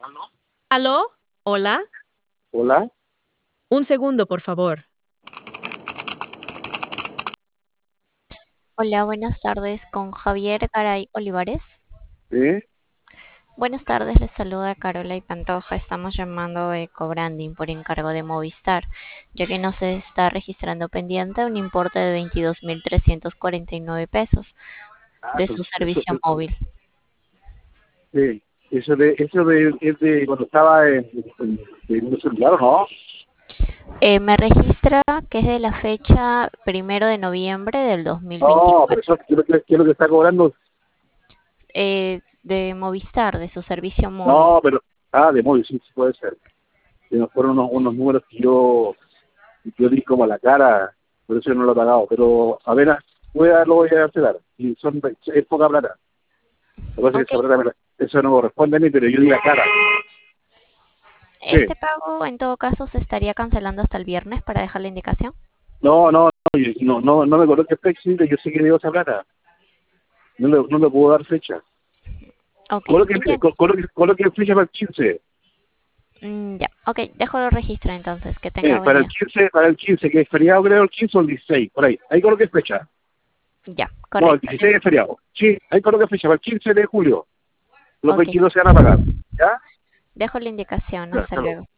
¿Aló? ¿Hola? Hola, Un segundo, por favor. Hola, buenas tardes con Javier Garay Olivares. ¿sí? Buenas tardes, les saluda Carola y Pantoja. Estamos llamando de Cobranding por encargo de Movistar, ya que nos está registrando pendiente un importe de 22.349 pesos Ah, de su eso, servicio móvil. sí. Es de cuando estaba en un celular, ¿no? Me registra que es de la fecha 1 de noviembre del No, pero 2024, eso, ¿qué es lo que está cobrando? de Movistar, de su servicio móvil. No, pero, de móvil, sí, sí puede ser. Se nos fueron unos números que yo di como a la cara, por eso yo no lo he pagado. Pero, a ver, lo voy a dar. Y es poca plata. Lo que pasa es Ok, que esa plata eso no corresponde a mí, pero yo di la cara. Sí. este pago en todo caso se estaría cancelando hasta el viernes para dejar la indicación. No me coloques fecha, yo sé que dio esa plata. No le puedo dar fecha. Ok, Coloque fecha para el 15. Ya, ok, dejo el registro entonces, que tenga buen Para el día. 15, que es feriado, creo, el 15 o el 16, por ahí. Ahí coloque fecha. Ya, No, el correcto. 16 es feriado. Sí, ahí coloque fecha para el 15 de julio. Los Ok, 22 se van a pagar. ¿Ya? dejo la indicación, Ya, hasta hasta luego. luego.